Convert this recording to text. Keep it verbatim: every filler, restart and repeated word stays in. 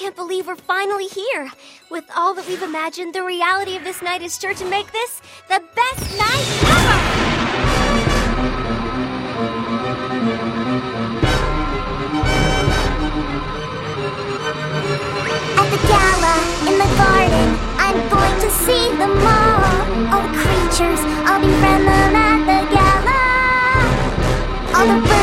can't believe we're finally here. With all that we've imagined, the reality of this night is sure to make this the best night ever! At the gala, in the garden, I'm going to see them all. All the creatures, I'll befriend them at the gala. All the birds